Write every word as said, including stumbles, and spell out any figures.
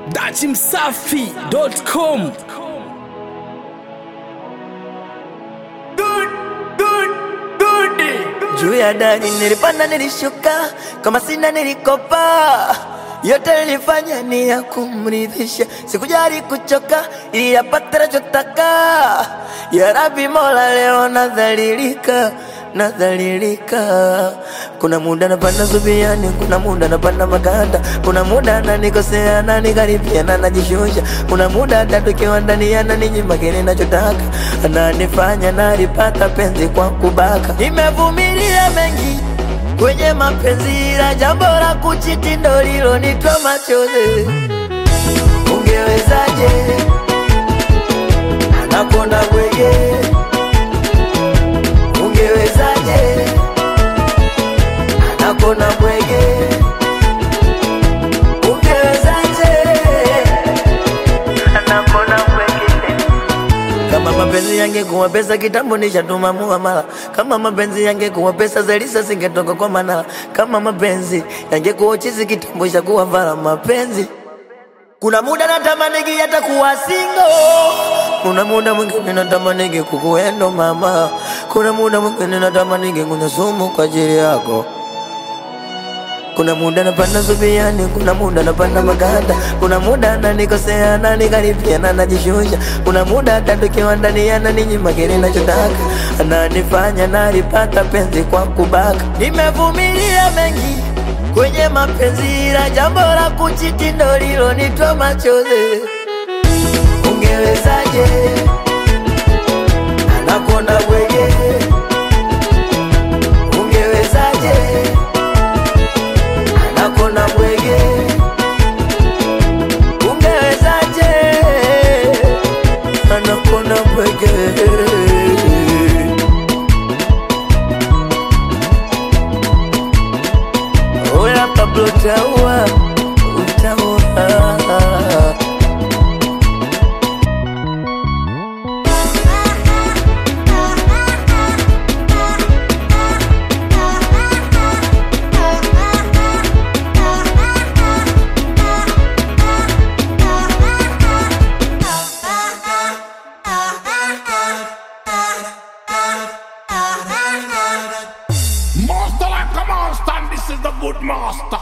dati msafi dot com. Juu ya dari nilipanda nilishuka, kama sina nilikopa. Yote nilifanya ni ya kumridhisha, sikujali kuchoka ili apate nachotaka. Ya Rabbi Mola, leo nadhalilika, nadhalilika. Kuna muda napanda subiani, kuna muda napanda maganda, kuna muda nanikosea na nikaribia na najishusha, kuna muda hata tukiwa ndani ananinyima kile nachotaka, ananifanya nalipata penzi kwa kubaka. Nimevumilia mengi kwenye mapenzi, ila jambo la kuchiti ndo lilonitoa machozi. Ungewezaje anakonda bwege, ungewezaje anakonda bwege, ungewezaje anakonda bwege. Kama mapenzi yangekuwa pesa kitambo nishatuma muamala. Kama mapenzi yangekuwa pesa Zaiylissa singetoka kwa Manara. Kama mapenzi yangekuwa chizi kitambo ishakuwa vala mapenzi. Kuna muda natamani hata kuwa single, kuna muda mwingine natamani kukuendo mama, kuna muda mwingine natamani kunywa sumu kwa ajili yako. Kuna muda napanda subiani, kuna muda napanda maganda, kuna muda nanikosea na nikaribia na najishusha, kuna muda hata tukiwa ndani ananinyima kile nachotaka, ananifanya nalipata penzi kwa kubaka. Nimevumilia mengi kwenye mapenzi, ila jambo la kuchiti ndo lilonitoa machozi. Ungewezaje anakonda bwege, ungewezaje anakonda bwege, ungewezaje anakonda bwege. Oya Pablo utaua, utaua. Master like a master, and this is the good master.